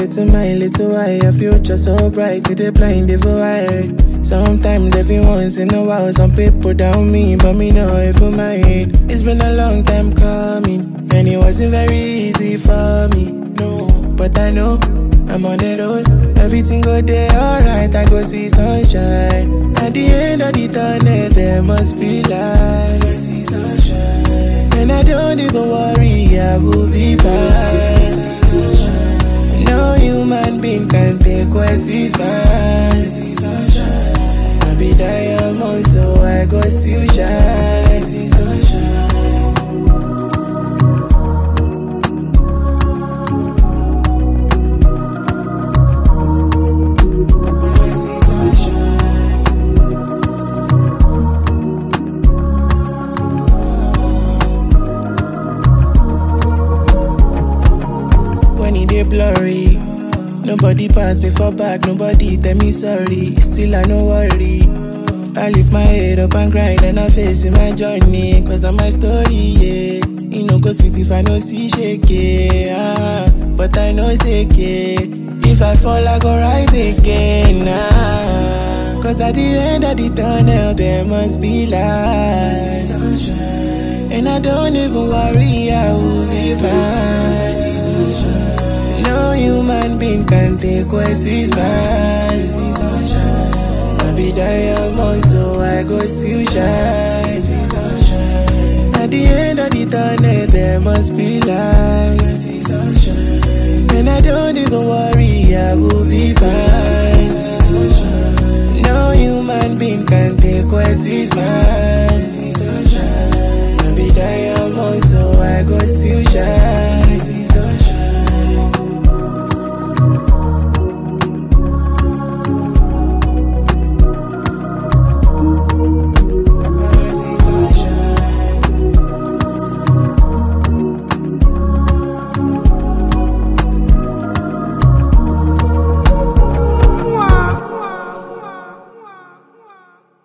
little mind, little why your future so bright, they blind, they eye. Sometimes every once in a while, some people down me, but me know if for my head. It's been a long time coming, and it wasn't very easy for me, no. But I know I'm on the road, everything go there alright, I go see sunshine. At the end of the tunnel, there must be light. I see sunshine, and I don't even worry, I will be fine. No human being can take what is mine. I be diamond, so I go still shine. See sunshine. Blurry. Nobody pass before back, nobody tell me sorry. Still I no worry. I lift my head up and grind and I face in my journey. Cause of my story, yeah. You know go sweet if I no see shake, yeah. But I know it's okay. If I fall I go rise again, Cause at the end of the tunnel there must be light. And I don't even worry, I will be fine. No human being can take what is mine. I be diamond, so I go still shine. At the end of the tunnel, there must be light. And I don't even worry, I will be fine. No human being can take what is mine. I be diamond, so I go still shine.